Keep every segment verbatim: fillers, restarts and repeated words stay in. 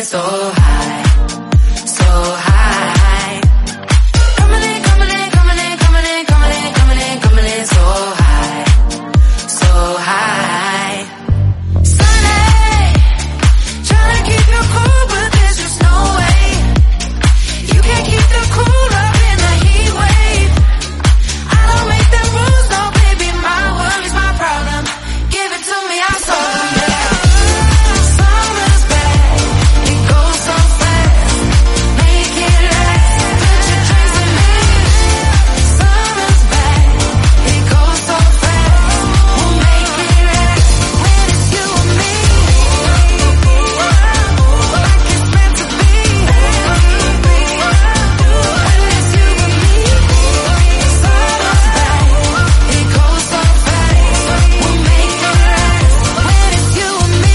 in so high, so high. Coming in, coming in, coming in, coming in, coming in, coming in, coming in so high, so high. Sunny, trying to keep you cool, but there's just no way. You can't keep the cool up in the heat wave. I don't make the rules, no baby, my worries, my problem. Give it to me, I saw them. Summer's back, it goes so fast. Make it last, put your drinks in me. Summer's back, it goes so fast. We'll make it last when it's you and me. Like it's meant to be. When it's you and me. Summer's back, it goes so fast. We'll make it last when it's you and me.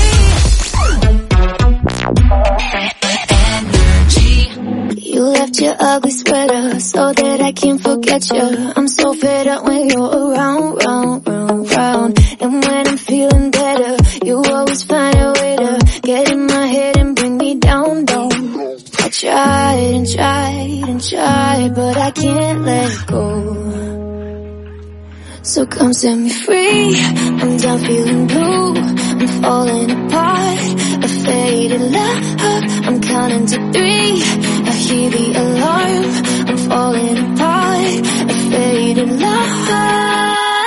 Energy. You left your ugly sweater so that I can't forget you. I'm so fed up when you're around, round, round, round. And when I'm feeling better, you always find a way to get in my head and bring me down, down. I tried and tried and tried, but I can't let go. So come set me free. I'm done feeling blue. I'm falling apart. A faded love. I'm counting to three. I hear the alarm. I'm falling apart. A faded love.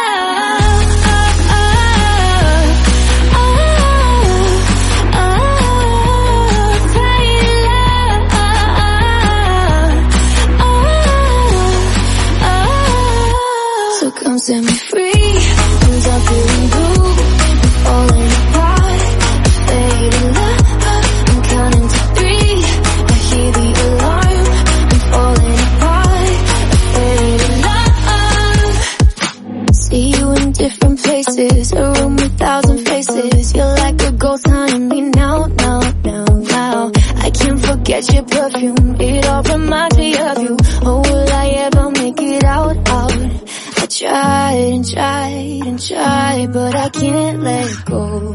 So come set me free. I'm done feeling blue. I'm falling apart. A faded love. I'm counting to three. I hear the alarm. I'm falling apart. A faded love. See you in different places. A room with thousand faces. You're like a ghost haunting me now, now, now, now. I can't forget your perfume. It all reminds me of you. Oh, will I ever make it out, out? I tried and tried and tried, but I can't let go.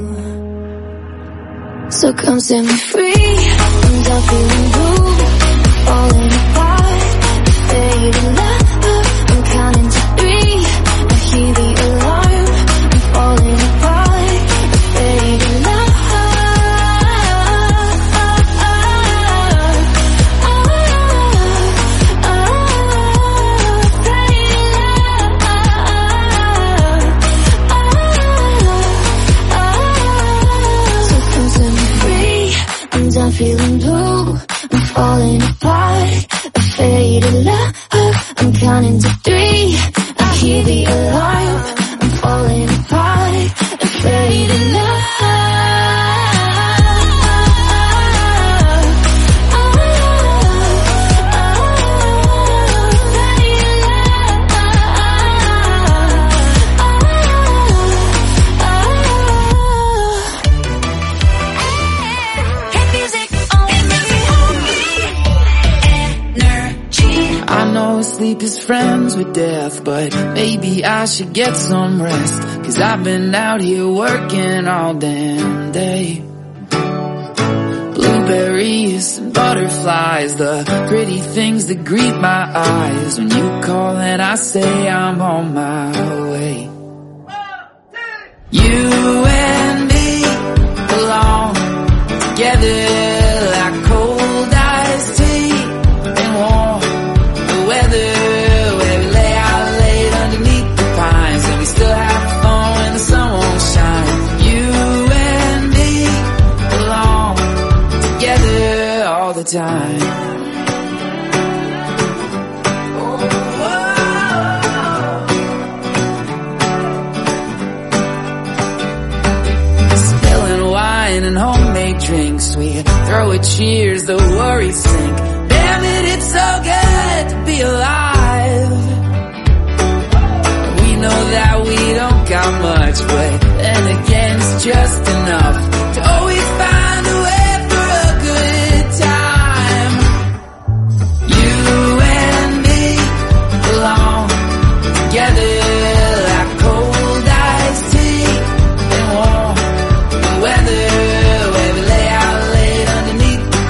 So come set me free. I'm done feeling blue. Falling apart. Fading love. I'm counting to three. I hear the alarm. I'm falling apart. Fading love. I'm feeling blue, I'm falling apart. A faded love, I'm counting to three. I hear the alarm, I'm falling apart. A faded love. Sleep is friends with death, but maybe I should get some rest. Cause I've been out here working all damn day. Blueberries and butterflies, the pretty things that greet my eyes. When you call and I say I'm on my way. You and me belong together like cold iced tea and warm weather, where we lay out late underneath the pines, and we still have fun when the sun won't shine. You and me belong together all the time. Spilling wine and homemade drinks, we throw a cheers, the worries sink. Damn it, it's so good to be alive. We know that we don't got much, but then again it's just enough to always find a way for a good time. You and me belong together like cold iced tea and warm weather, where we lay out late underneath the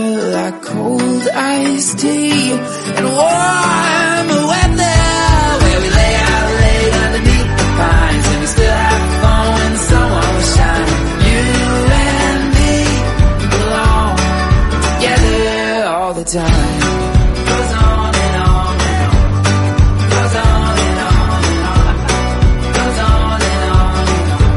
like cold iced tea and warm weather, where we lay out late underneath the pines and we still have fun when the sun won't shine. You and me belong together all the time. Goes on and on and on. Goes on and on and on. Goes on and on and on.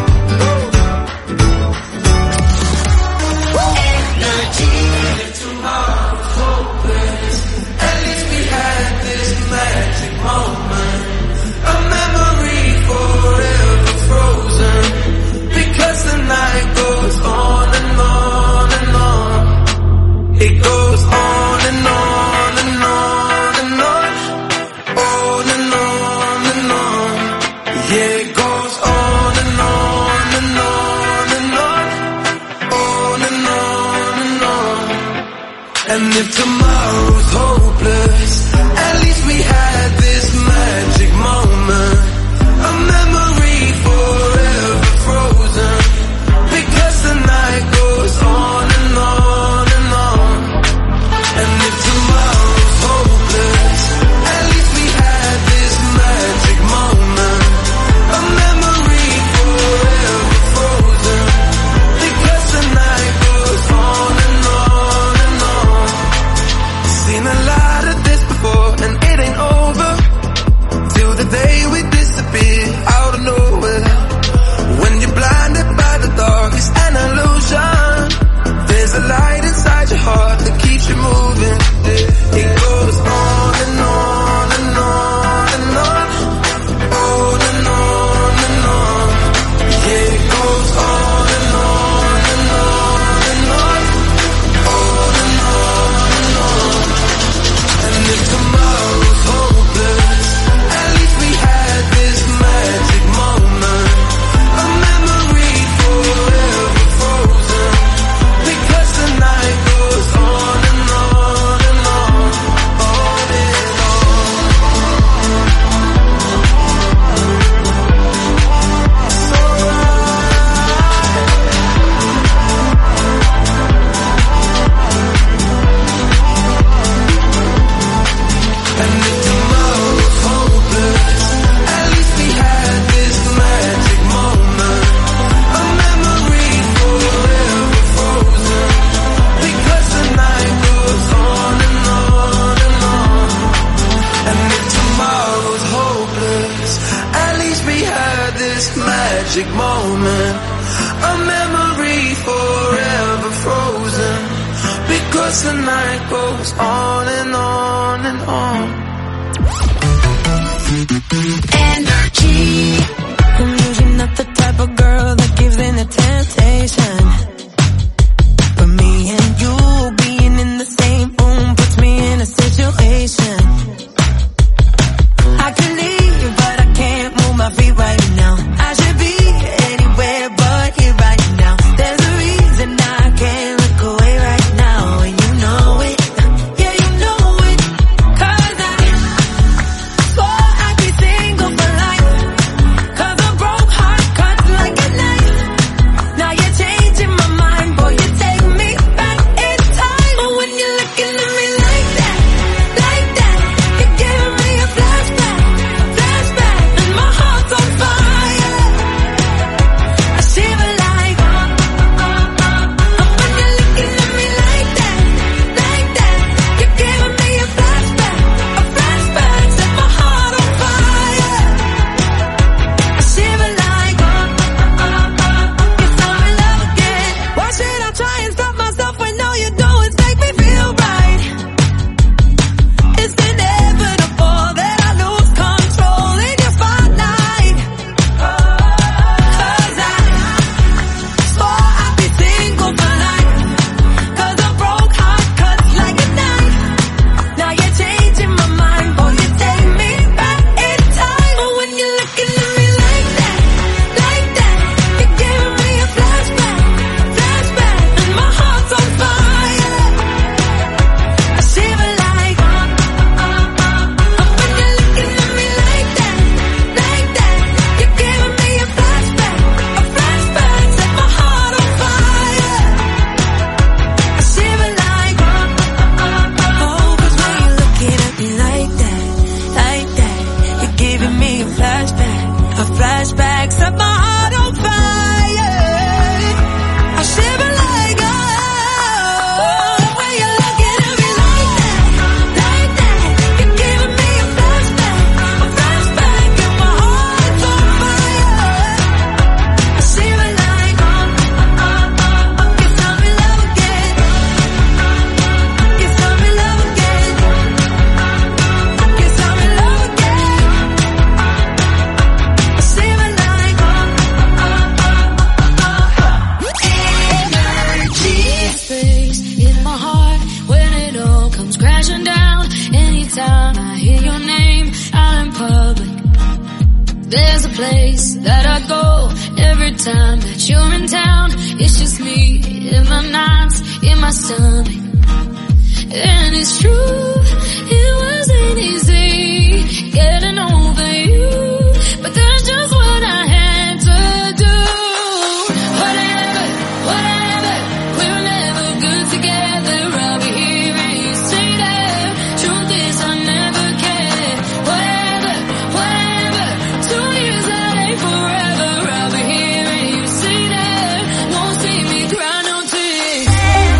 Energy. Tomorrow's hopeless. At least we had this magic moment. A memory forever frozen. Because the night goes on and on and on. It goes on and on and on and on. On and on and on. Yeah, it goes on and on and on and on. On and on and on. And if tomorrow's hopeless, at least we had this magic moment. A memory forever frozen. Because the night goes on and on and on. And if tomorrow's hopeless, at least we had this magic moment. A memory forever frozen. Because the night goes on and on and on. Seen a lot of this before and it ain't over till the day we disappear out of nowhere. When you're blinded by the dark, it's an illusion. There's a light inside your heart that keeps you moving. It goes on and on and on and on. On and on and on. Yeah, it goes on and on and on and on. On and on and on. And if tomorrow's hopeless, at least we had this magic moment. A memory forever frozen. Because the night goes on and on and on. On and on. So and if tomorrow's hopeless, at least we had this magic moment. A memory forever frozen. Because the night goes on and on and on. And if tomorrow's hopeless, at least we had this magic moment. A memory forever frozen. Because the night goes on and on and on. Energy. I'm usually not the type of girl that gives in to temptation, but me and you being in the same room puts me in a situation. I could leave, but I can't move my feet right now. I should be anywhere but here right now. There's a reason I can't look away right now, and you know it. Yeah, you know it. 'Cause I swore I'd be single for life. 'Cause a broke heart cuts like a knife. Now you're changing my time that you're in town, it's just me in my nights, in my stomach. And it's true, it wasn't easy getting over you, but that's just what I had to do. Whatever, whatever, we were never good together. I'll be here and you say that. Truth is I never cared. Whatever, whatever, two years that ain't forever. I'll be here and you say that. Won't see me cry no tears.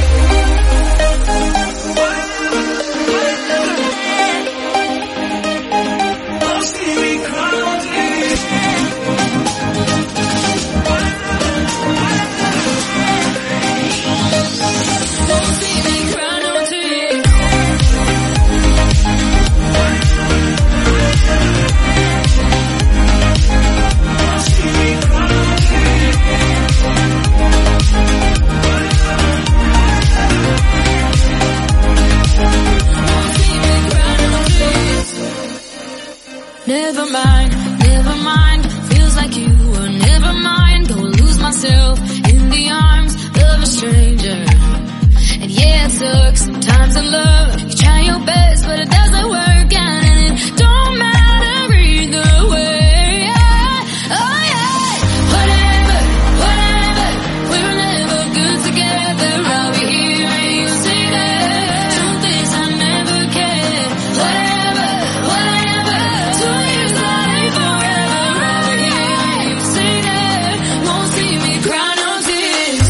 Never mind, never mind, feels like you were never mind. Go lose myself in the arms of a stranger. And yeah, it sucks sometimes in love. You try your best, but it doesn't work out, and it don't matter either way. Yeah. Oh yeah, whatever, whatever, we were never good together. I'll be here and you say that. Truth is I never cared. Whatever, whatever, two years that ain't forever. I'll be here and you say that. Won't see me cry no tears.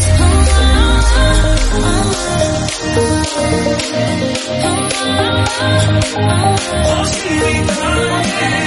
Won't see me cry no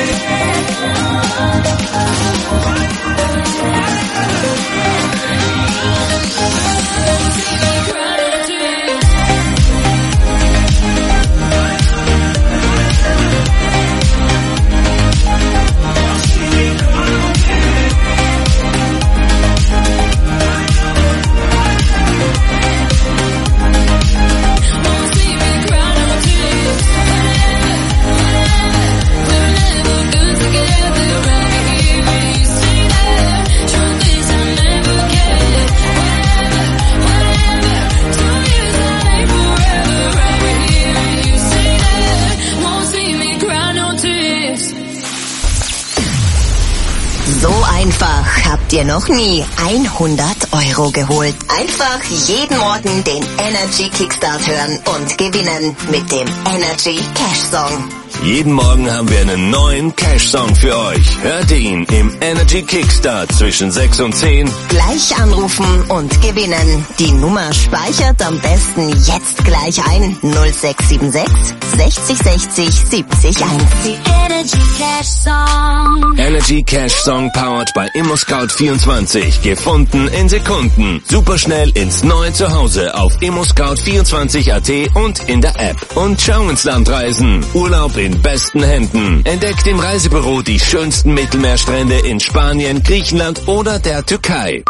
Einfach habt ihr noch nie hundert Euro geholt. Einfach jeden Morgen den Energy Kickstart hören und gewinnen mit dem Energy Cash Song. Jeden Morgen haben wir einen neuen Cash-Song für euch. Hört ihn im Energy Kickstart zwischen sechs und zehn. Gleich anrufen und gewinnen. Die Nummer speichert am besten jetzt gleich ein. null sechs sieben sechs sechzig sechzig siebzig eins. The Energy Cash Song. Energy Cash Song powered by ImmoScout vierundzwanzig. Gefunden in Sekunden. Superschnell ins neue Zuhause auf immoscout vierundzwanzig Punkt at und in der App. Und schau ins Land reisen. Urlaub in besten Händen. Entdeckt im Reisebüro die schönsten Mittelmeerstrände in Spanien, Griechenland oder der Türkei.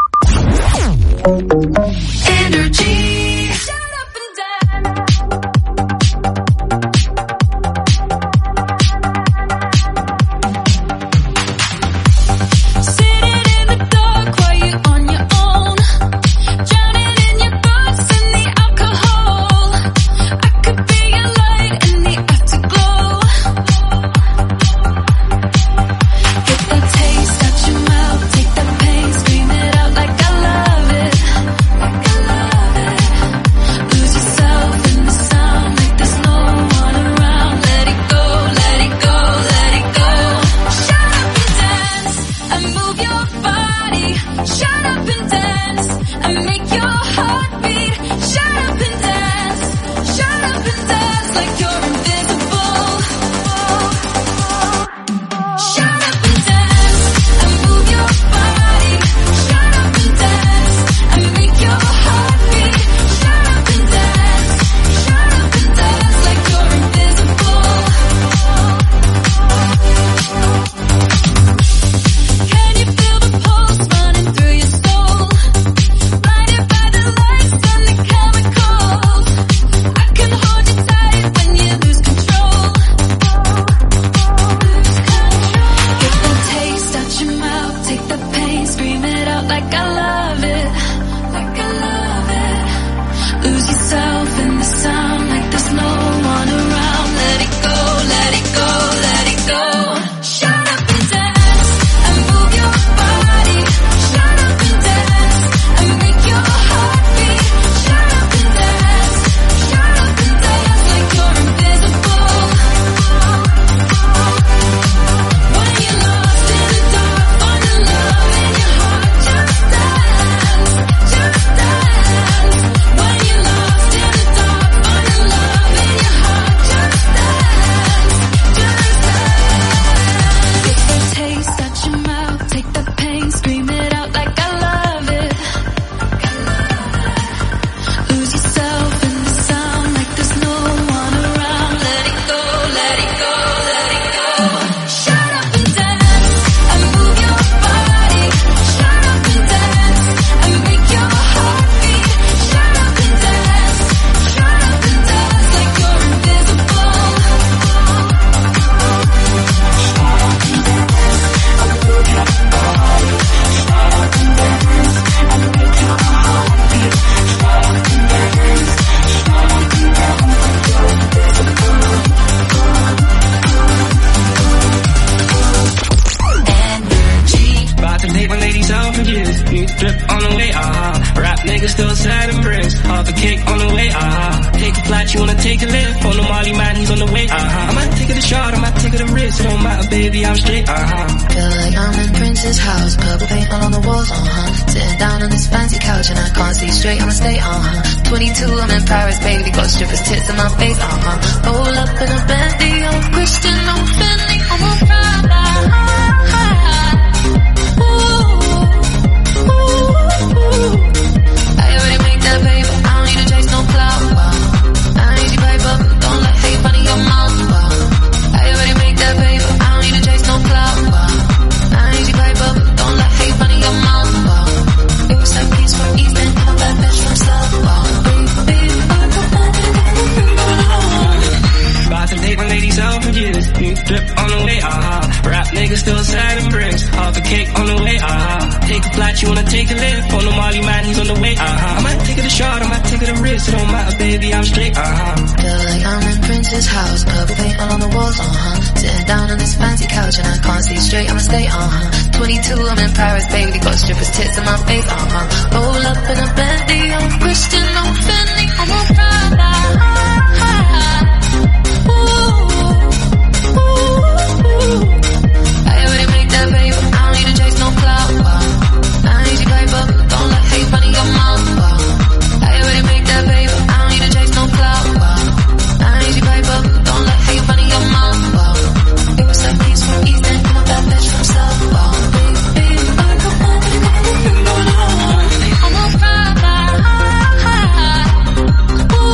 Energy. When you take a lift. On the Molly man, he's on the way. Uh-huh. I might take it a shot, I might take it a risk. It don't matter, baby, I'm straight. Uh-huh. Feel like I'm in Prince's house, purple paint all on the walls. Uh-huh. Sitting down on this fancy couch and I can't see straight. I'ma stay. Uh-huh. twenty-two, I'm in Paris, baby. Got strippers tits in my face. Uh-huh. Roll up in a Bentley, I'm Christian, I'm Fendi, I'm a Prada. Ooh, ooh, ooh. I already make that paper, I don't need to chase no clout. Wow. I need your paper, don't let hate run in your mouth. Wow. I already make that paper, I don't need to chase no clout. Wow. I need your paper, don't let hate run in your mouth. Wow. It was like peace from East End, and a bad bitch from South. Wow. About to take my ladies out for years. New drip on the way, uh-huh. Rap niggas still sad and bricks. Half a cake on the way, uh-huh. Take a flight, you wanna take a lift. On the Molly man, he's on the way, uh-huh. I might take it a shot, I might take it a risk. It don't matter, baby, I'm straight, uh-huh. Feel like I'm in Prince's house, purple paint all on the walls, uh-huh. Sitting down on this fancy couch and I can't see straight, I'ma stay, uh-huh. twenty-two, I'm in Paris, baby. Got strippers tits in my face, uh-huh. Roll up in a Bentley, I'm Christian, I'm Fendi, I'm a Prada. Ooh, ooh, ooh. I already make that paper, I don't need to chase no clout. Wow. I need your paper, don't let hate run in your mouth. Wow. I already make that paper, I don't need to chase no clout. Wow. I need your paper, don't let hate run in your mouth. Wow. It was like peace from East End, and a bad bitch from South. Wow. Big, big, I'm a Prada. Ooh.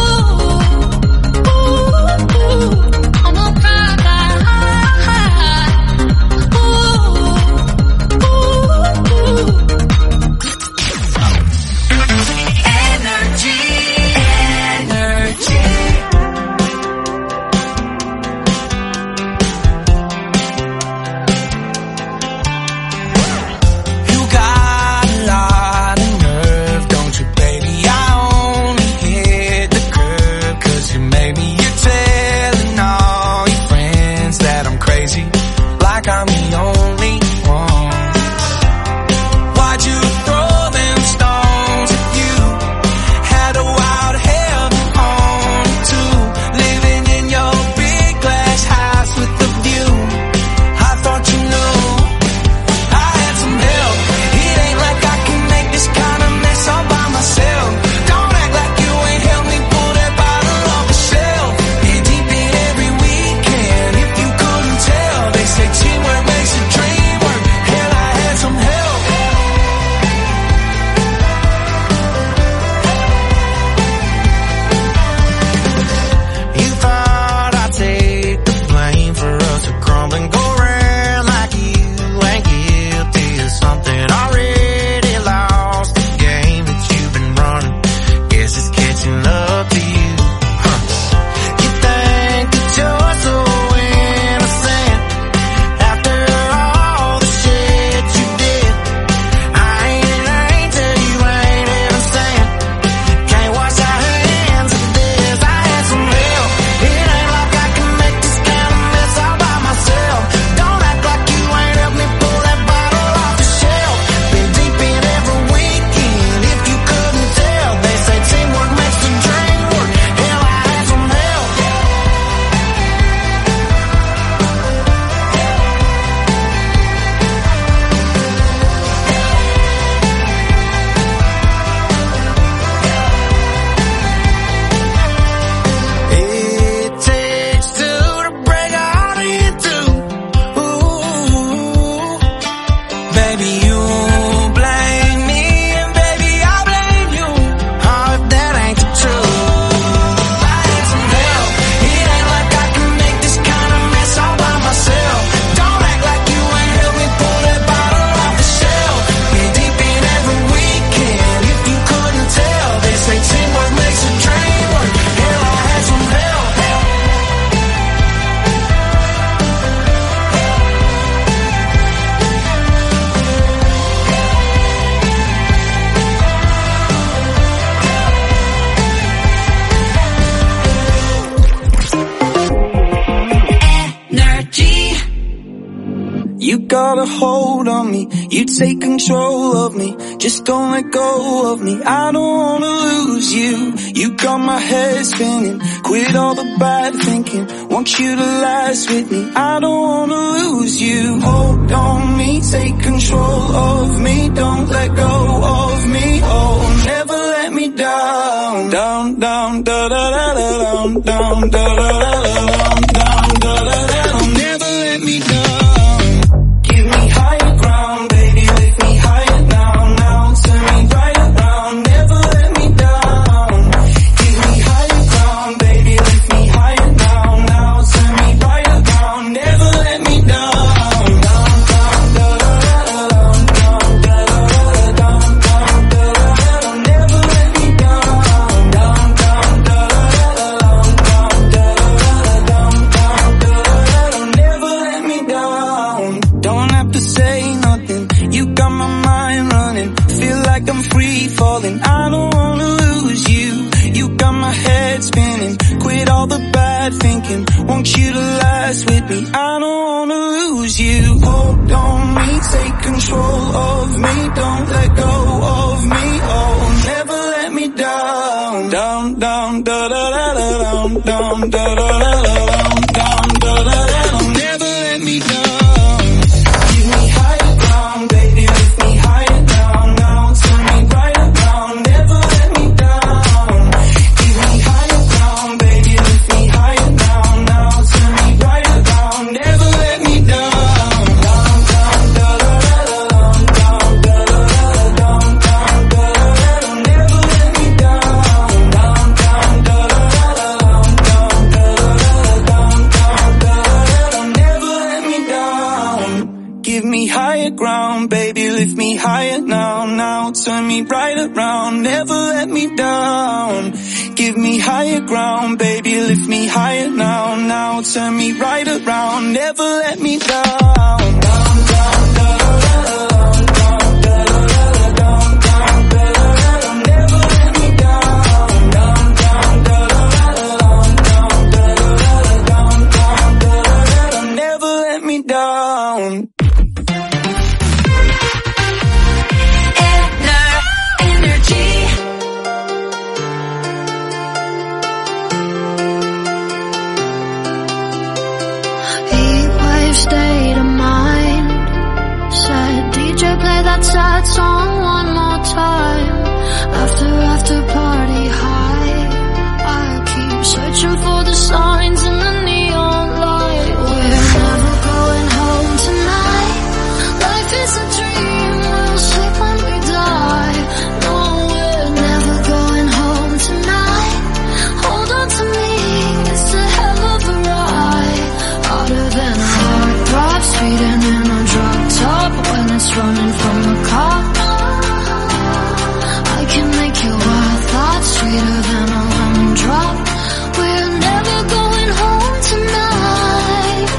got a hold on me, you take control of me, just don't let go of me. I don't wanna lose you, you got my head spinning, quit all the bad thinking, want you to last with me. I don't wanna lose you, hold on me, take control of me, don't let go of me, oh, never let me down. Down, down, da da da da, down, down, da da da da, down, down, da da da da, never let me down. Give me higher ground, baby, lift me higher now, now, turn me right around, never let me down. Give me higher ground, baby, lift me higher now, now, turn me right around, never let me down. Down, down, da da da da, down, down, da da da da, down, down, da da da da, never let me down. Down, down, da da da da, down, down, da da da da, down, down, da da da da, never let me down. Don't have to say nothing, you got my mind running, feel like I'm free falling, I don't wanna lose you, you got my head spinning, quit all the bad thinking, want you to last with me, I don't wanna lose you, hold on me, take control of me, don't let go of me, oh, never let me down. Down, down, da da da da, down, down, da da da da, down, down, da da da da, never let me down. Give me higher ground, baby, lift me higher now, now, turn me right around, never let me down. Give me higher ground, baby, lift me higher now, now, turn me right around, never let me down. Down, down, da da da da, down, down, da da da da, down, down, da da da da, never let me down. Down, down, da da da da, down, down, da da da da, down, down, da da da da, never let me down. Give me higher ground, baby, lift me higher now, now, turn me right around, never let me down. Give me higher ground, baby, lift me higher now, now, turn me right around, never let me down. Down, down, da da da da, down, da da da da, down, down, da da da da, never let me down. Down, down, da da da da, down, da da da da, down, down, da da da da, never let me down. Energy. Heatwave state of mind. Said D J play that sad song one more time. After after party high, I keep searching for the signs in the neon light. We're never going home tonight. Life is a dream, we'll sleep when we die. No, we're never going home tonight. Hold on to me, it's a hell of a ride. Harder than a heartthrob, speeding in a drop top when it's running from the car. I can make your wild thoughts sweeter than a lemon drop. We're never going home tonight.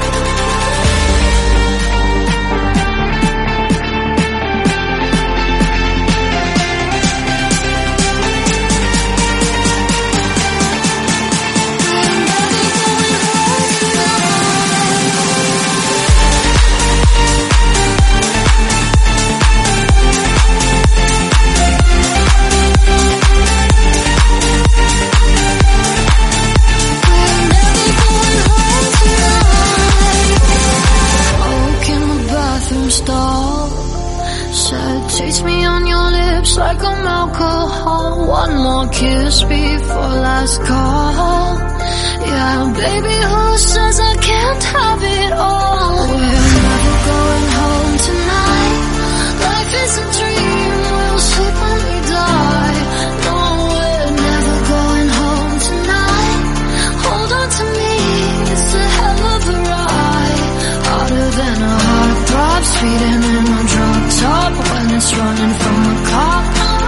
Taste me on your lips like I'm alcohol. One more kiss before last call. Yeah, baby, who says I can't have it all? We're never going home tonight. Life is a dream, we'll sleep when we die. No, we're never going home tonight. Hold on to me, it's a hell of a ride. Harder than a heartthrob, speeding in a drop top when it's running from the cop.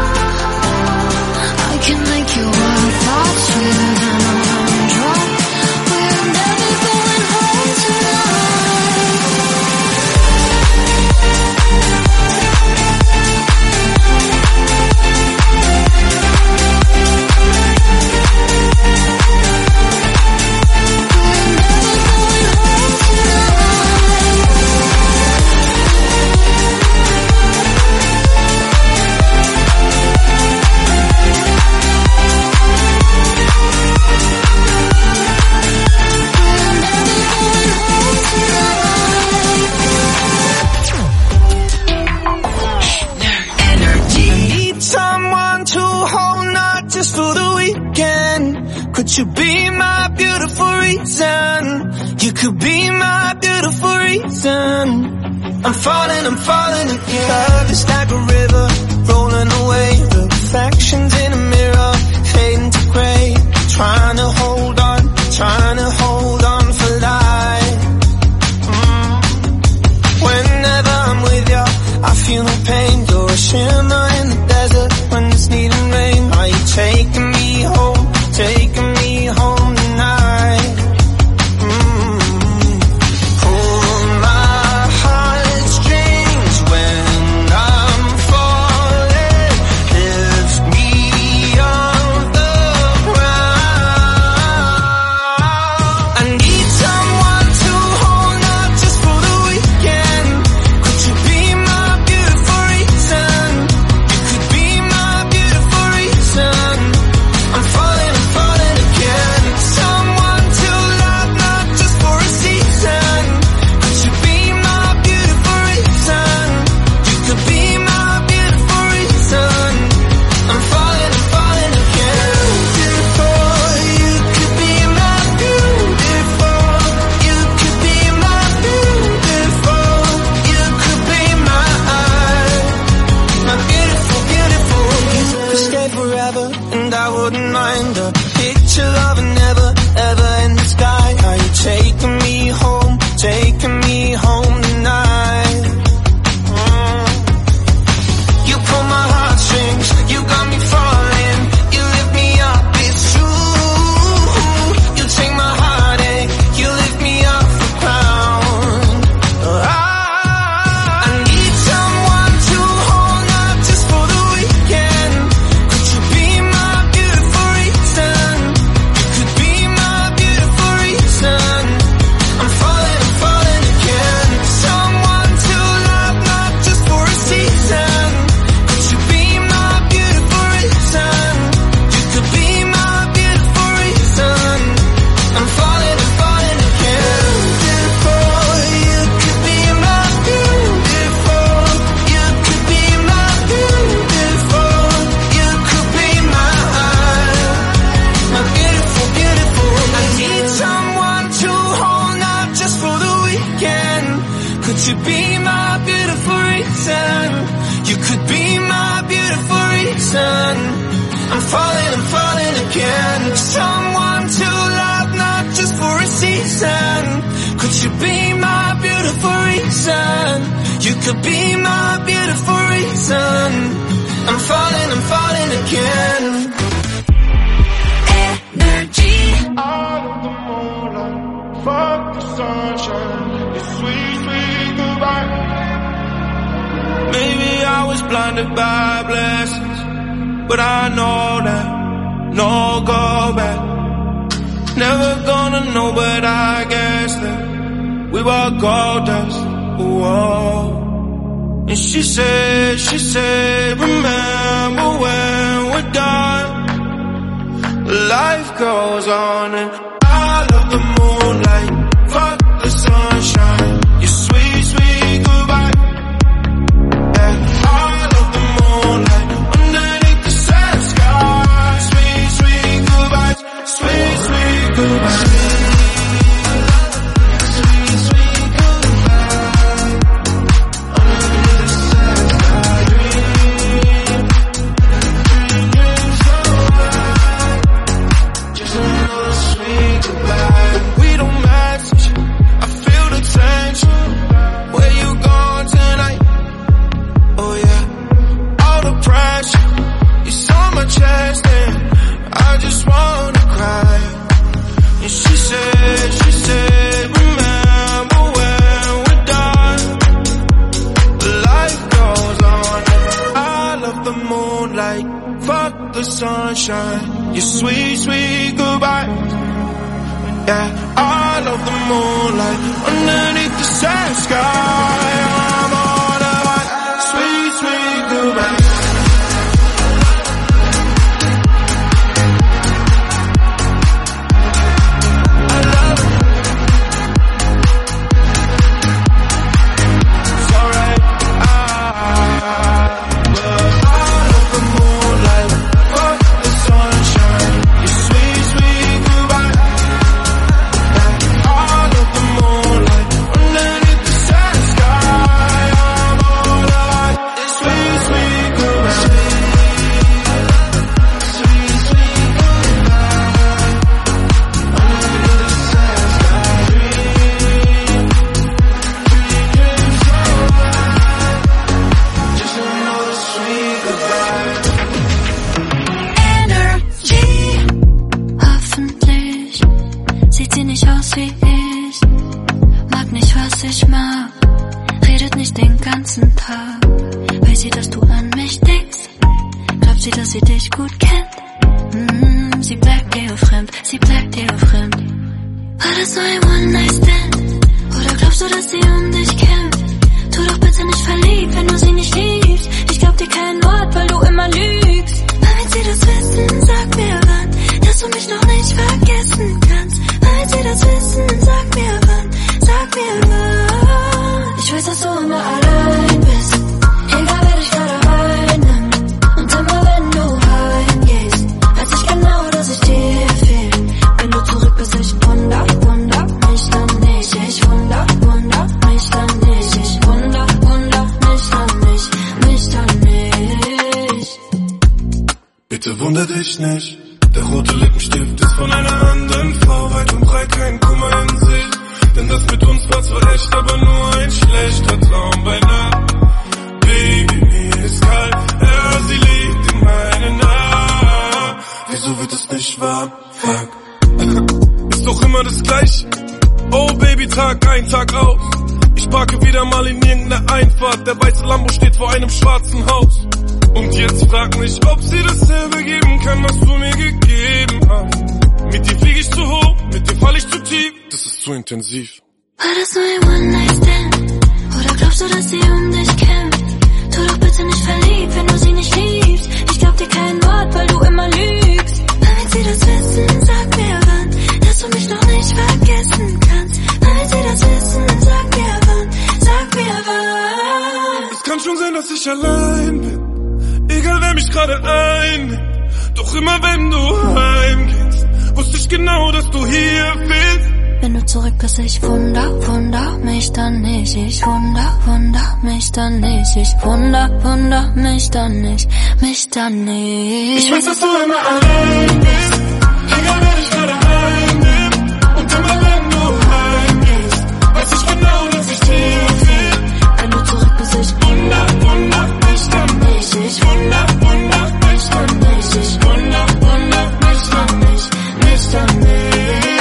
I can make your wild thoughts sweeter than a lemon drop. We're never going home tonight. We're never going home tonight. my beautiful reason. You could be my beautiful reason. I'm falling, I'm falling again. Love is like a river, rolling away. The reflections in a mirror, fading to grey. Trying to hold on, trying to hold on for life. Mm. Whenever I'm with you, I feel no pain. You're a shimmer in the desert when it's needing rain. Are you taking me home, taking me home tonight? Mm. Pull my heartstrings when I'm falling. Lift me off the ground. I need someone to hold, not just for the weekend. Could you be my beautiful reason? You could be my beautiful reason. I'm falling, I'm falling again. Someone to love, not just for a season. Could you be my beautiful reason? You could be my beautiful reason. I'm falling, I'm falling again. Beautiful, you could be my beautiful. You could be my beautiful. You could be my, my beautiful, beautiful. You could stay forever and I wouldn't mind a picture of a never, ever in the sky. Are you taking me home, taking me home tonight? Mm. You pull my heartstrings, you got me falling. You lift me up, it's true. You take my heartache, you lift me off the ground. I, I need someone to hold, not just for the weekend. Could you be my beautiful reason? You could be my beautiful reason. I'm falling, I'm falling again. Someone to love, not just for a season. Could you be my beautiful reason? You could be my beautiful reason. I'm falling, I'm falling again. Beautiful, you could be my beautiful. You could be my beautiful. You could be my, my beautiful, beautiful. I need someone to hold, not just for the weekend. Could you be my beautiful reason? You could be my beautiful reason. I'm falling, I'm falling again. Someone to love, not just for a season. Could you be my beautiful reason? You could be my beautiful reason. I'm falling, I'm falling again. Energy. Out of the moonlight, fuck the sunshine. It's sweet, sweet goodbye. Maybe I was blinded by blessings, but I know that no go back. Never gonna know, but I guess that we were gold dust. Whoa. And she said, she said, remember when we're done. Life goes on and I love the moonlight, fuck the sunshine. Your sweet, sweet goodbye. Yeah, I love the moonlight underneath the sad sky. Sweet, sweet goodbyes, sweet, sweet goodbyes. Sweet, sweet goodbye. Underneath the sad sky. Dream, dream so high. Just another sweet goodbye. We don't match. I feel the tension. Where you going tonight? Oh yeah. All the pressure is on my chest and I just wanna cry. And she said, she said, remember when we're done. Life goes on. I love the moonlight, fuck the sunshine. Your sweet, sweet goodbye. Yeah, I love the moonlight underneath the sad sky. I'm on a sweet, sweet goodbye. I love it. It's alright. I, but I love the moonlight, fuck the sunshine. Your sweet, sweet goodbye. sieht sie nicht aus wie ich. Mag nicht, was ich mag. Redet nicht den ganzen Tag. Weiß sie, dass du an mich denkst? Glaubt sie, dass sie dich gut kennt? Mm, sie bleibt dir fremd, sie bleibt dir fremd. War das nur ein One-Night-Stand? Oder glaubst du, dass sie um dich kämpft? Tu doch bitte nicht verliebt, wenn du sie nicht liebst. Ich glaub dir kein Wort, weil du immer lügst. Weil sie das wissen, sag mir wann, dass du mich noch nicht vergessen kannst. Weil sie das wissen, sag mir wann, sag mir wann. Ich weiß, dass du immer allein bist, egal wer dich gerade einnimmt. Und immer wenn du heimgehst, weiß ich genau, dass ich dir fehl. Wenn du zurück bist, ich wunder, wunder mich dann nicht. Ich wunder, wunder mich dann nicht. Ich wunder, wunder mich dann nicht, mich dann nicht. Bitte wunder dich nicht, der rote Lippenstift ist von einer anderen Frau. Weit und breit kein Kummer in Sicht, denn das mit uns war zwar echt, aber nur ein schlechter Traum bei Nacht. Baby, mir ist kalt, ja, sie liegt in meinen Armen. Wieso wird es nicht wahr? Fuck. Ist doch immer das Gleiche. Oh Baby, Tag ein, Tag aus. Ich parke wieder mal in irgendeiner Einfahrt. Der weiße Lambo steht vor einem schwarzen Haus. Und jetzt frag mich, ob sie dasselbe geben kann, was du mir gegeben hast. Mit dir flieg ich zu hoch, mit dir fall ich zu tief. Das ist zu intensiv. War das nur ein One-Night-Stand? Oder glaubst du, dass sie um dich kämpft? Tu doch bitte nicht verliebt, wenn du sie nicht liebst. Ich glaub dir kein Wort, weil du immer lügst. Weil sie das wissen, sag mir wann, dass du mich noch nicht vergessen kannst. Weil sie das wissen, sag mir wann, sag mir wann. Es kann schon sein, dass ich allein bin, egal wer mich gerade einnimmt. Doch immer wenn du heimgehst, wusste ich genau, dass du hier bist. Wenn du zurück bist, ich wunder, wunder mich dann nicht. Ich wunder, wunder mich dann nicht. Ich wunder, wunder mich dann nicht, mich dann nicht. Ich weiß, dass du immer allein bist, egal wer dich gerade einnimmt. Und immer wenn du heimgehst, weiß ich genau, dass ich dir fehl. Wenn du zurück bist, ich wunder, wunder mich dann nicht. Ich wunder, wunder mich dann nicht. Ich wunder, wunder mich dann nicht, mich dann nicht.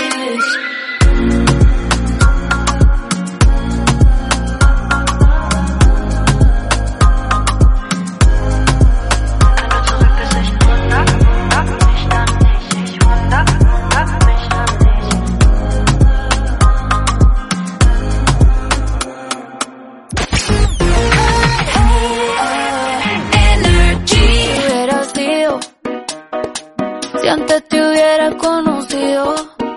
Antes te hubiera conocido,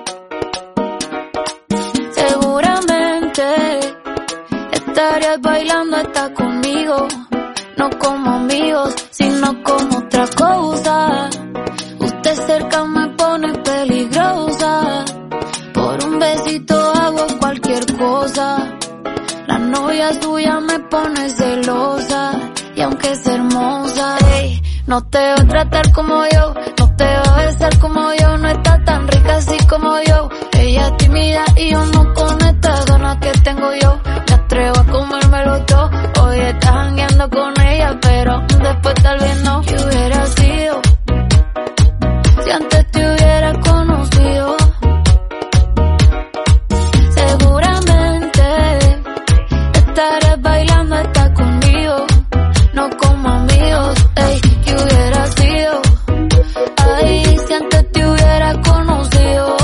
seguramente estarías bailando hasta conmigo. No como amigos, sino como otra cosa. Usted cerca me pone peligrosa. Por un besito hago cualquier cosa. La novia suya me pone celosa. Y aunque es hermosa, ey, no te va a tratar como yo, no te va a besar como yo, no está tan rica así como yo. Ella es tímida y yo no con estas ganas que tengo yo. Me atrevo a comérmelo todo. Hoy estás jangueando con ella, pero después tal vez no. ¿Qué hubiera sido si antes te hubiera conocido? Seguramente estarás bailando hasta conmigo. No como amigos, ey, ¿qué hubiera sido? Ay, si antes te hubiera conocido.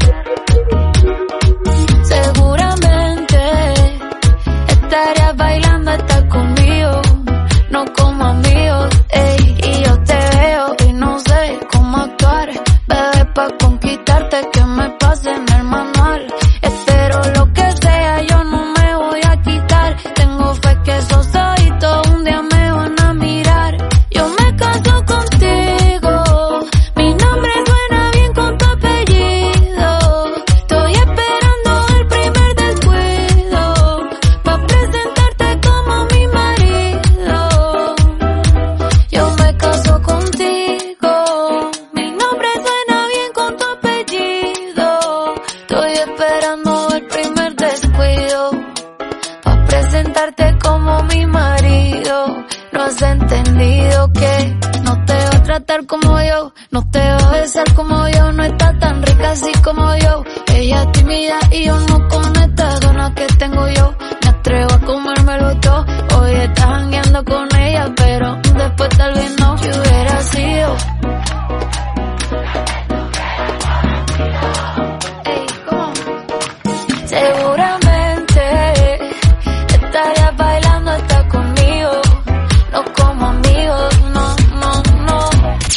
Seguramente estarías bailando hasta conmigo. No como amigos, ey, y yo te veo y no sé cómo actuar. Bebé, pa' conquistarte que me pase en el manual. Espero lo que sea, yo no me voy a quitar. Tengo fe que esos ojitos un día me como yo, no te va a besar como yo, no está tan rica así como yo. Ella tímida y yo no con esta dona que tengo yo. Me atrevo a comérmelo todo. Hoy estás jangueando con ella, pero después tal vez no. Si hubiera sido ey, ¿cómo? Seguramente estarías bailando hasta conmigo. No como amigos, no, no, no.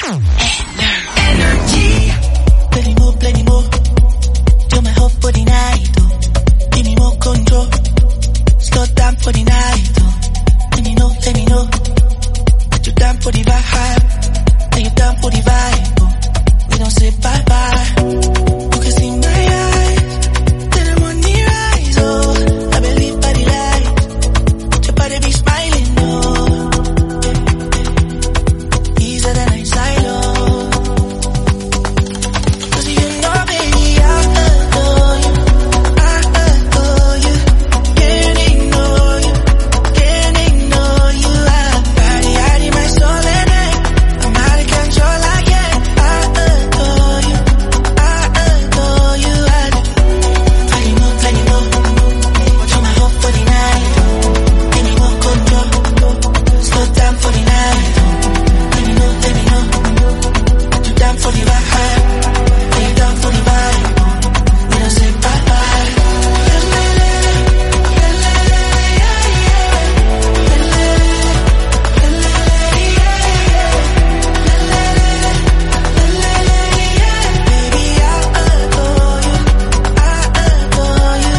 Energy. Plenty more, plenty more. You're my hope for the night, oh. Give me more control. Slow down for the night, oh. Let me know, let me know that you're down for the vibe. That you're down for the vibe, oh. We don't say bye bye. You can see my eyes, then I'm on the rise, oh. I believe by the light, your body be smiling, oh. Easier than I silo. Cause you know, baby, I adore you. I adore you. Can't ignore you. Can't ignore you. I body, I need my soul and I, I'm out of control again. I adore you. I adore you. I do. Plenty more, plenty more. You're my hope for the night. Give me more control. Slow down for the night. Let me know, let me know. You down for the vibe. Are you down for the vibe? We don't say bye bye. Baby, I adore you. I adore you.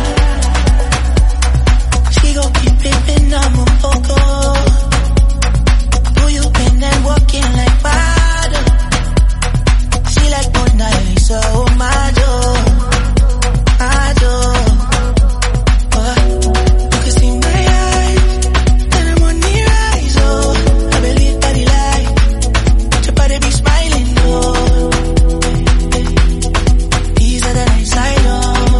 She gon' keep flipping, I'm a foco. Who you been and walking like water? She like Mona Lisa, oh my door, my door. Oh, you can see my eyes, then I'm on the rise, oh. I believe by the light, your body be smiling, oh. Easier than I silo.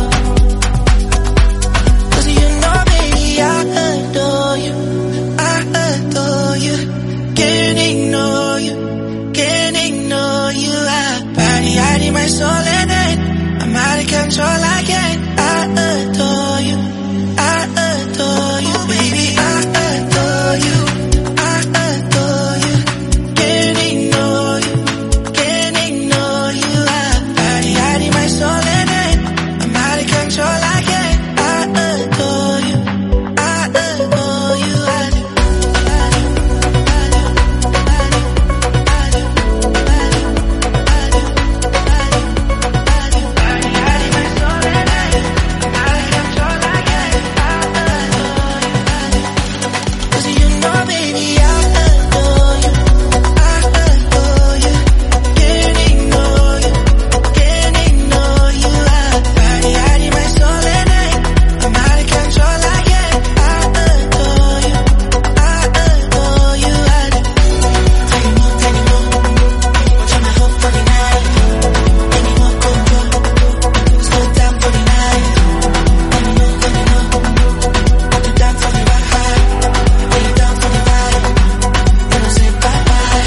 Cause you know, baby, I adore you. I adore you. Can't ignore you. Can't ignore you. I body, I need my soul and I, I'm out of control again. I adore you. I adore you, baby. I adore you. I adore you. Can't ignore you. Can't ignore you. I body, I need my soul and I, I'm out of control again. I adore you. I adore you. I do. I do. I do. I do. I do. I do. I do. I do. Body, I need my soul and I, I'm out of control again. I adore you. I do. Cause you know, baby, I adore you. I adore you. Can't ignore you. Can't ignore you. I body, I need my soul and I, I'm out of control again. I adore you. I adore you. I do. Plenty more, plenty more. You're my hope for the night. Plenty more control. Slow down for the night. Let me know, let me know. You down for the vibe. Are you down for the vibe? We don't say bye bye.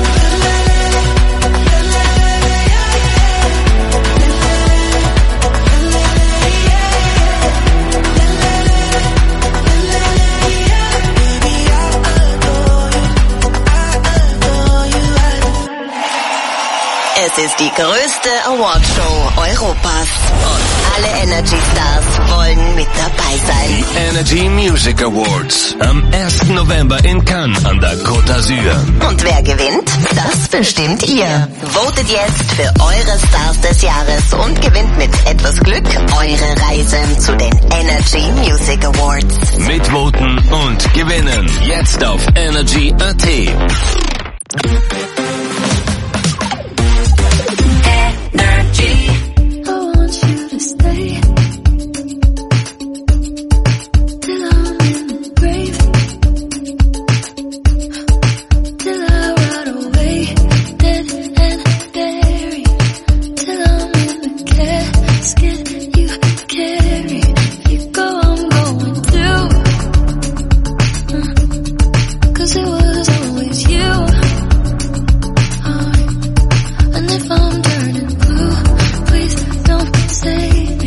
Baby, I adore you. I adore you. I do. Es ist die größte Awardshow Europas. Und alle Energy Stars wollen mit dabei sein. Energy Music Awards. Am ersten November in Cannes an der Côte d'Azur. Und wer gewinnt? Das bestimmt ihr. Votet jetzt für eure Stars des Jahres und gewinnt mit etwas Glück eure Reise zu den Energy Music Awards. Mitvoten und gewinnen. Jetzt auf energy punkt a t. I want you to stay till I'm in the grave, till I rot away, dead and buried, till I'm in the casket you carry. If you go, I'm going through, uh, 'cause it was always you. Uh, and if I'm turning blue, please don't say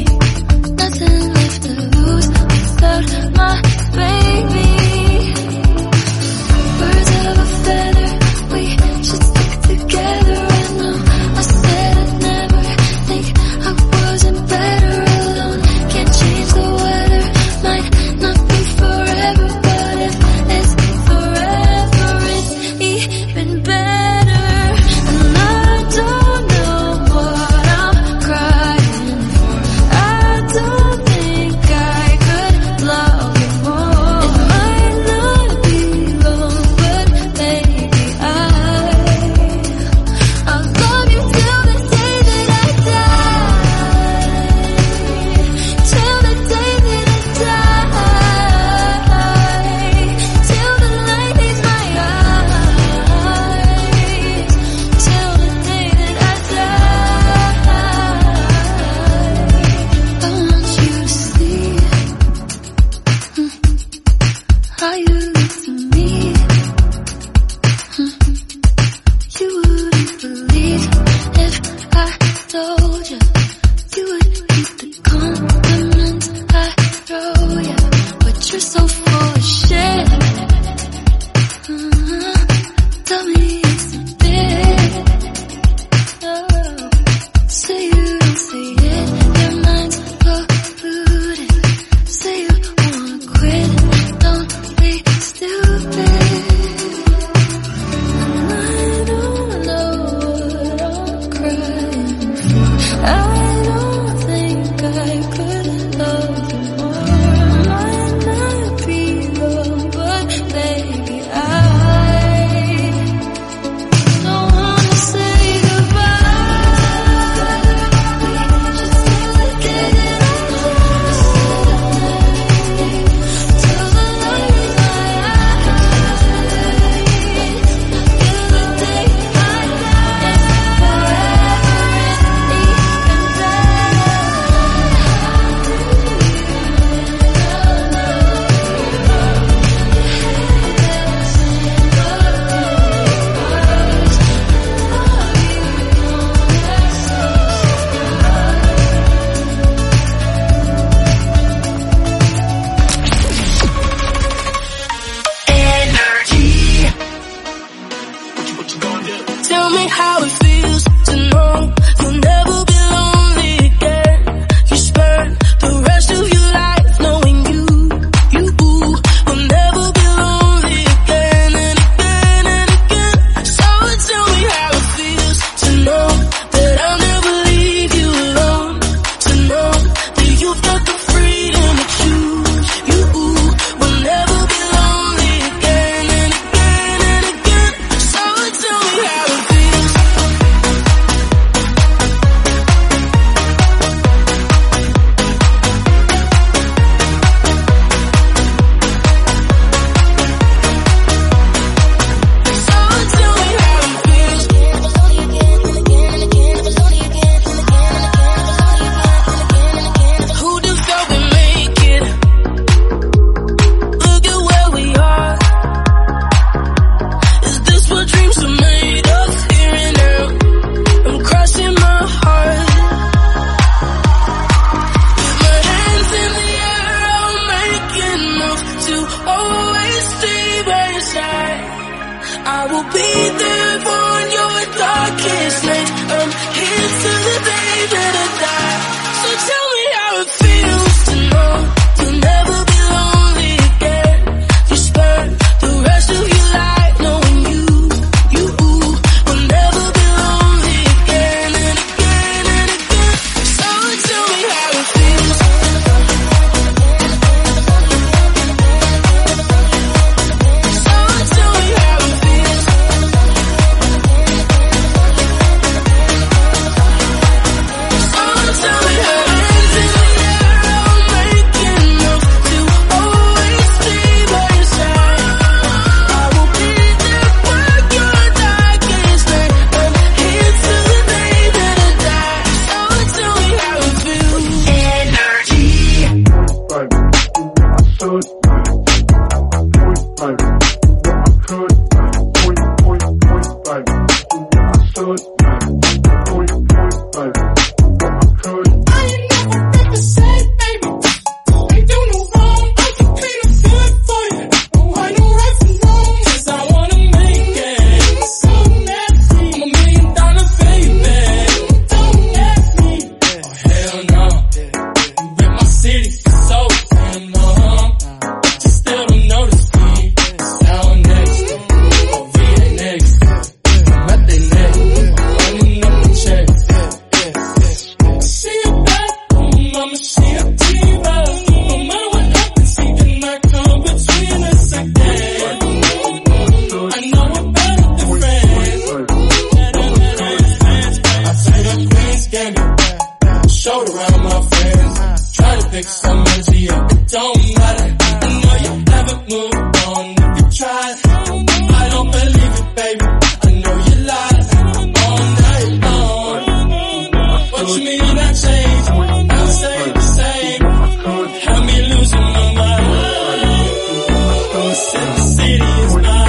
friends. Try to pick some energy up, it don't matter. I know you haven't moved on if you tried. I don't believe it, baby. I know you lied all night long. What you mean I changed? I stay the same. Have me losing my mind. Said the city is mine.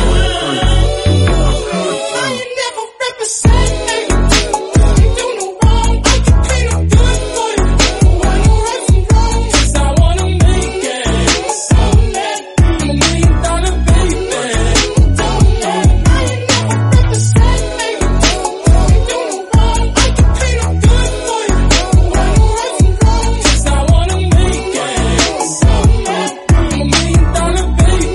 Now you never represent me. You do no wrong. I can paint a good for you. I know right from wrong. 'Cause I wanna make it. So let me million dollar baby. Don't let. Now you never represent me. You do no wrong. I can paint a good for you. I know right from wrong. 'Cause I wanna make it. So let me million dollar baby.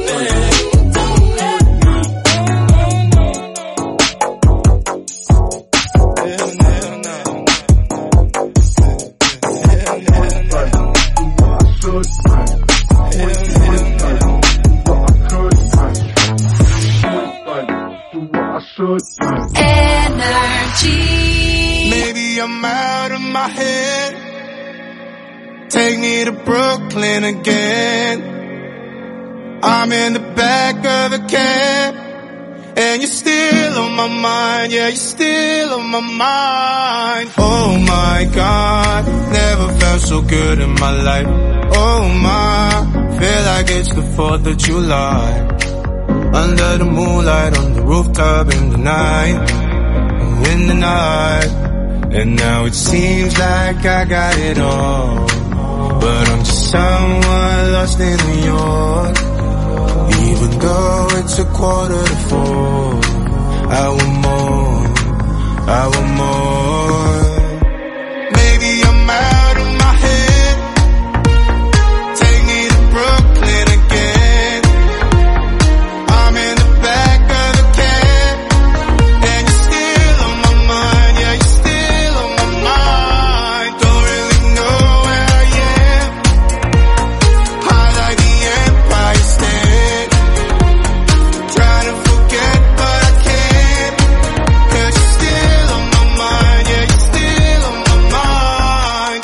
Maybe I'm out of my head. Take me to Brooklyn again. I'm in the back of a cab, and you're still on my mind. Yeah, you're still on my mind. Oh my God, never felt so good in my life. Oh my, feel like it's the fourth of July. Under the moonlight, on the rooftop in the night, in the night. And now it seems like I got it all, but I'm just someone lost in New York. Even though it's a quarter to four, I want more, I want more. Maybe I'm out of my head. Take me to Brooklyn again. I'm in the back of a cab, and you're still on my mind. Yeah, you're still on my mind. Don't really know where I am. High like the Empire State. Trying to forget, but I can't. 'Cause you're still on my mind. Yeah, you're still on my mind.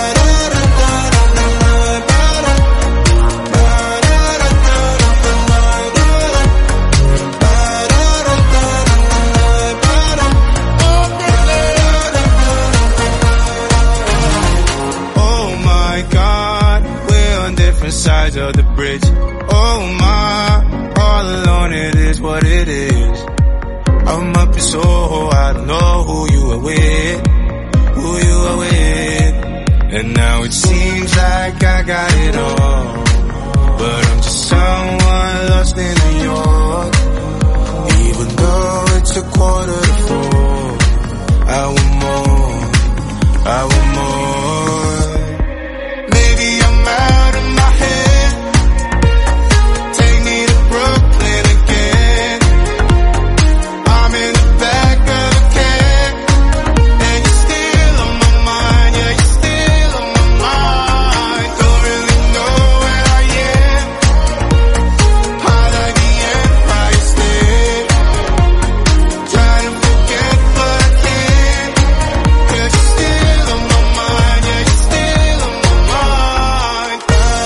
Oh my God, we're on different sides of the bridge. Oh my, all alone it is what it is. I'm up in Soho, I don't know who you are with, who you are with. And now it seems like I got it all, but I'm just someone lost in New York. Even though it's a quarter to four, I want more, I want more. Maybe I'm out of my head. Take me to Brooklyn again. I'm in the back of a cab, and you're still on my mind. Yeah, you're still on my mind. Don't really know where I am. High like the Empire State. Trying to forget, but I can't. 'Cause you're still on my mind. Yeah, you're still on my mind.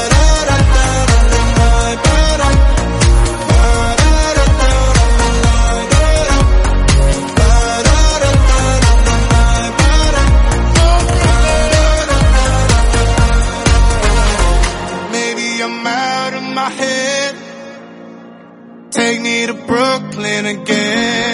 Maybe I'm out of my head. Take me to Brooklyn again.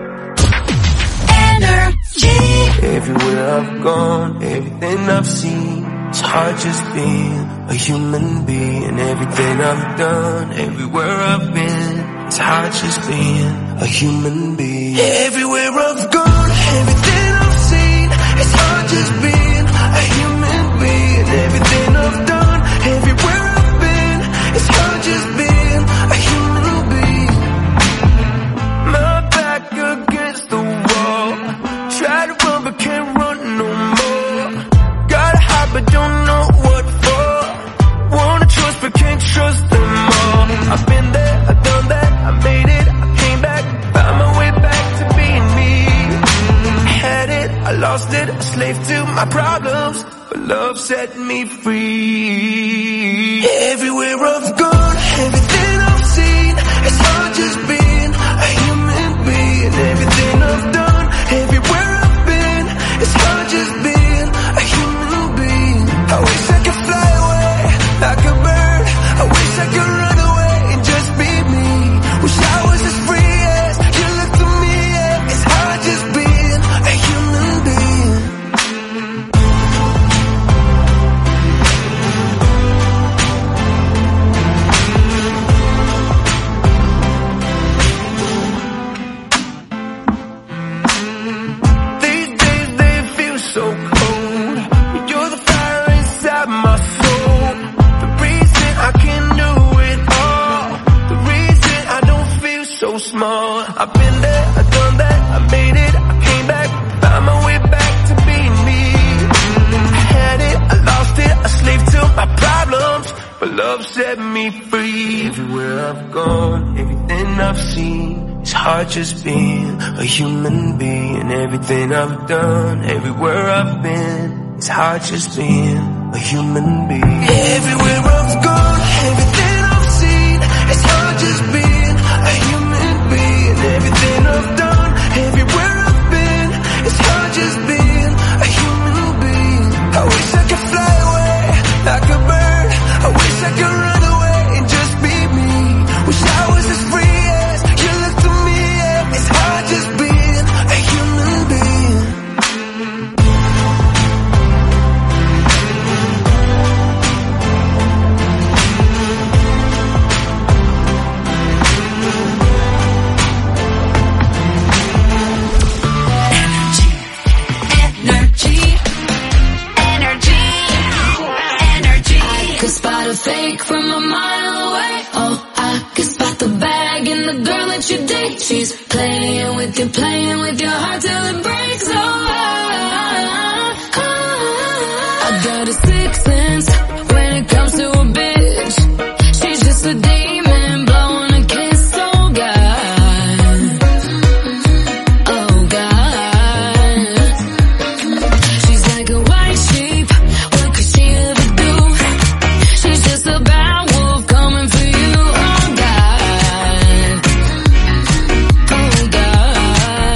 Everywhere I've gone, everything I've seen, it's hard just being a human being. Everything I've done, everywhere I've been, it's hard just being a human being. Everywhere I've gone, everything I've seen, it's hard just being a human being. Everything I've done, everywhere I've been, it's hard just being a human being. My back against the wall, try to run but can't run no more. Gotta hide but don't know what for. Wanna trust but can't trust them all. I've been there, I've done that, I made it, I came back, found my way back to being me. I had it, I lost it, a slave to my problems, but love set me free. Everywhere I've gone, everything I've seen, it's hard just being a human being. Everything I've done, everywhere I've been, it's hard just being a human being. I wish I could fly away like a bird. I wish I could run away and just be me. Wish I was as free as you look to me. Yeah. It's hard just being a human being. These days they feel so cold. You're the fire inside my soul. The reason I can do it all. The reason I don't feel so small. I've been there, I've done that, I made it, I came back, found my way back to being me. I had it, I lost it, a slave to my problems, but love set me free. Everywhere I've gone, everything I've seen, it's hard just being a human being. Everything I've done, everywhere I've been, it's hard just being a human being. Everywhere I've gone, everything I've seen, it's hard just being a human being. Everything I've done, everywhere I've been, it's hard just being a human being. I wish I could fly away like a bird. I wish I could run away and just be me. Wish I was as free as you look to me. Yeah. It's hard just being a human being. Energy, energy, energy. I could spot a fake from a mile away. Oh, I could spot the bag in the girl that you date. She's playing with you, playing with your heart till it breaks. Oh, I, I, I got a sixth sense when it comes to a bitch. She's just a demon blowing a kiss. Oh God, oh God. She's like a white sheep, what could she ever do? She's just a bad wolf coming for you. Oh God, oh God.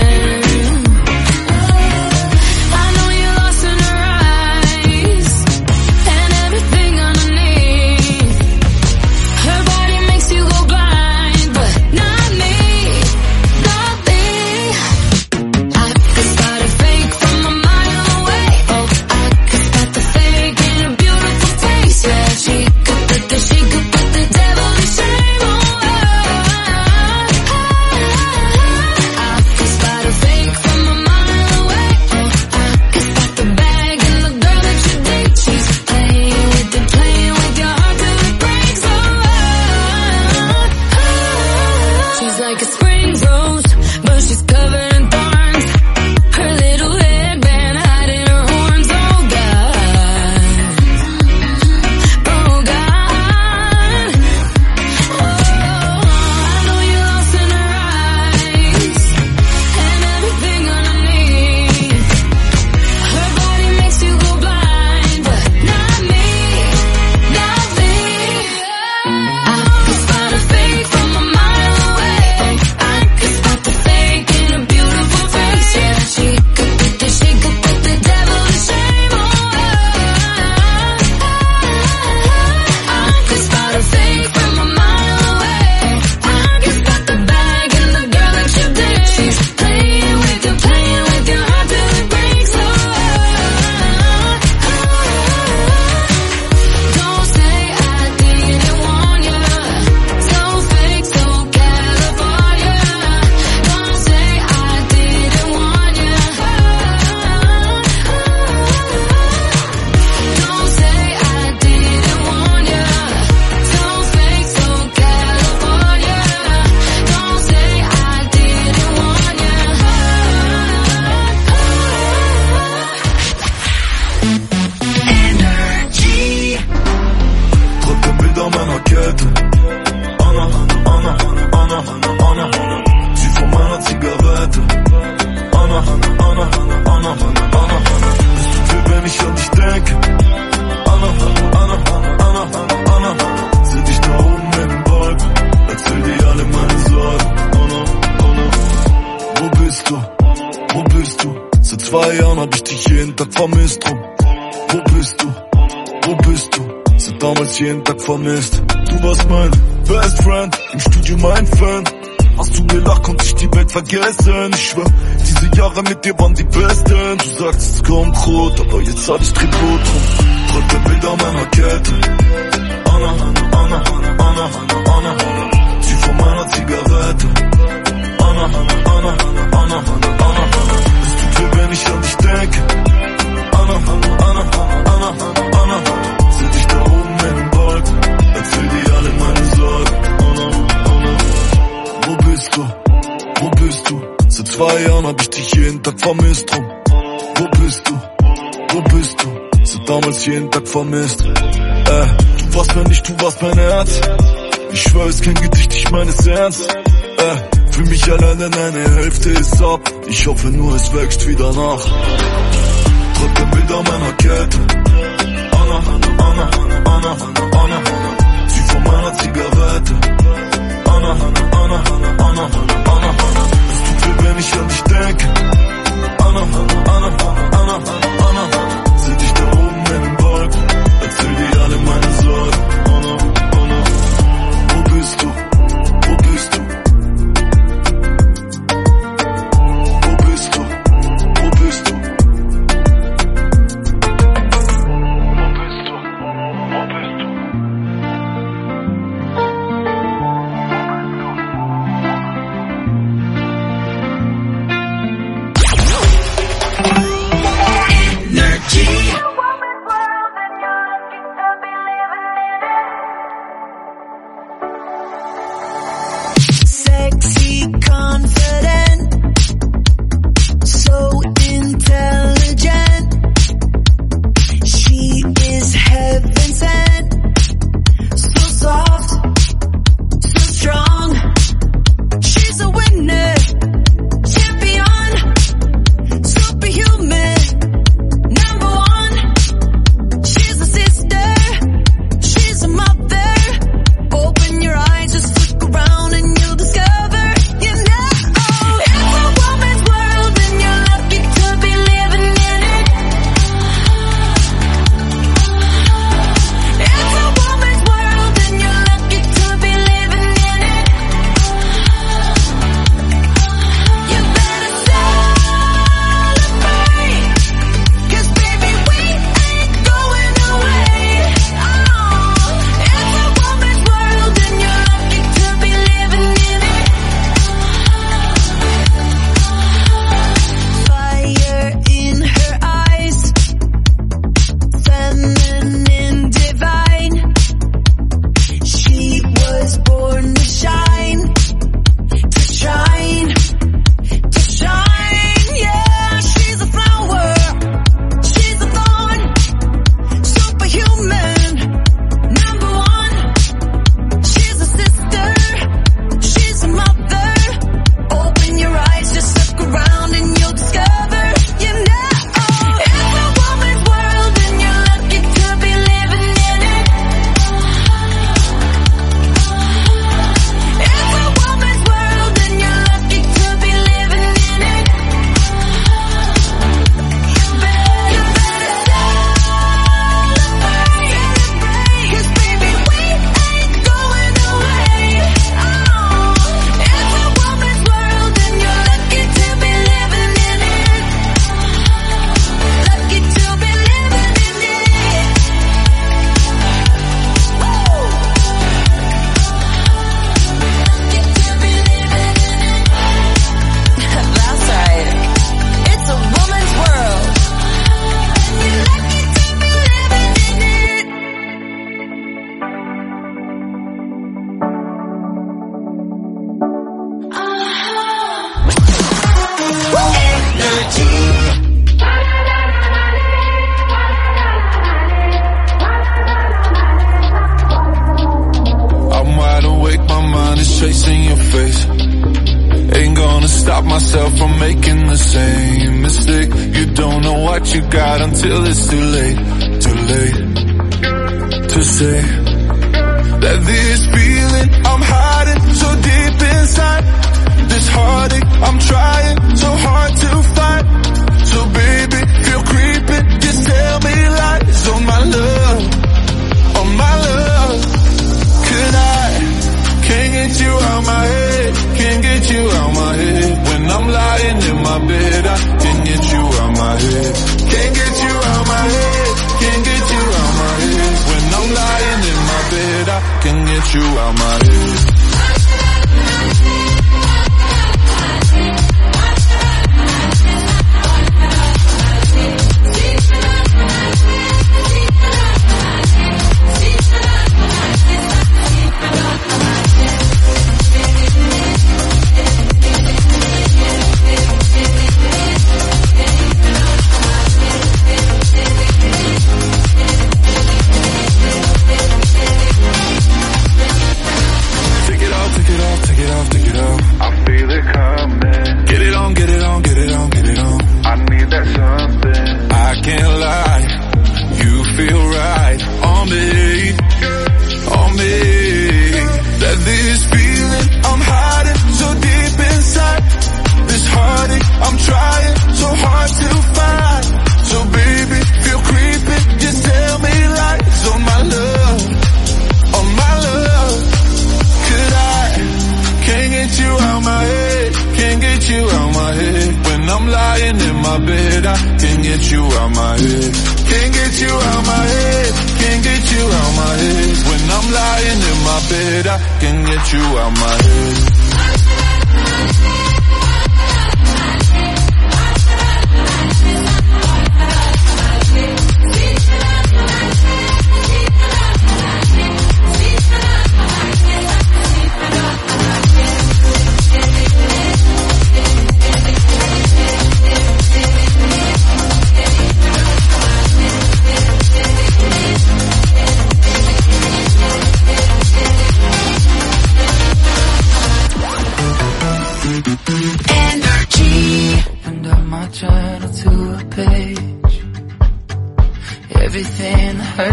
zwei Jahren hab ich dich jeden Tag vermisst, drum. Wo bist du? Wo bist du? Seit damals jeden Tag vermisst. Du warst mein Best Friend, im Studio mein Fan. Hast du gelacht, konnte ich die Welt vergessen. Ich schwör, diese Jahre mit dir waren die besten. Du sagst, es kommt rot, aber jetzt hab ich Tribut drum. Drücke Bilder meiner Kette. Anna, Anna, Anna, Anna, Anna, Anna. Sie von meiner Zigarette. Anna, Anna, Anna, Anna, Anna, Anna. Es tut weh, wenn ich an dich denke. Anna, Anna, Anna, Anna, Anna, Anna. Seh dich da oben in den Wolken. Erzähl dir alle meine Sorgen. Anna, Anna. Wo bist du? Wo bist du? Seit zwei Jahren hab ich dich jeden Tag vermisst, drum. Wo bist du? Wo bist du? Seit damals jeden Tag vermisst. Äh, du warst mir nicht, du warst mein Herz. Ich schwör, es ist kein Gedicht, ich meine es ernst. Äh, fühl mich allein, denn eine Hälfte ist ab. Ich hoffe nur, es wächst wieder nach. Drücke Bilder meiner Kette. Anna, Anna, Anna, Anna, Anna, Anna. Sie von meiner Zigarette. Anna, Anna, Anna, Anna, Anna, Anna. Es tut weh, wenn ich an dich denke. Anna, Anna, Anna, Anna, Anna. Seh dich da oben in den Wolken. Erzähl dir alle meine Sorgen. Anna, Anna. Wo bist du? Wo bist du? Wo bist du? Wo bist du? Sexy, confident, so intelligent. She is heaven sent, so soft, so strong. She's a winner, champion, superhuman, number one. She's a sister, she's a mother. Open your eyes, just look around and you'll discover, you know, it's a woman's world and you're lucky to be living in it. It's a woman's world and you're lucky to be living in it. You better celebrate, 'cause baby we ain't going away. Oh, it's a woman's world and you're lucky to be living in it. Fire in her eyes, feminine, divine. She was born to shine, to shine, to shine. Yeah, she's a flower, she's a thorn, superhuman, number one. She's a sister, she's a mother. Open your eyes, just look around and you'll discover, you know, it's a woman's world and you're lucky to be living in it. It's a woman's world and you're lucky to be living in it. You better, you better celebrate, 'cause baby we ain't going away. Oh, it's a woman's world and you're lucky to be living in it. Lucky to be living in it. Woo! Lucky to be living in it. That's right. It's a woman's world. And you're lucky to be living in it. I'm wide awake, my mind is chasing your face. Ain't gonna stop myself from making the same mistake. You don't know what you got until it's too late, too late to say that this feeling I'm hiding so deep inside, this heartache I'm trying so hard to fight. So baby, tell me lies on my love, on my love. Could I, can't get you out my head, can't get you out my head. When I'm lying in my bed, I can't get you out my head. Can't get you out my head, can't get you out my head. When I'm lying in my bed, I can get you out my head.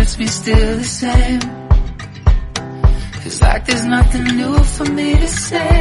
Still the same. Feels like there's nothing new for me to say.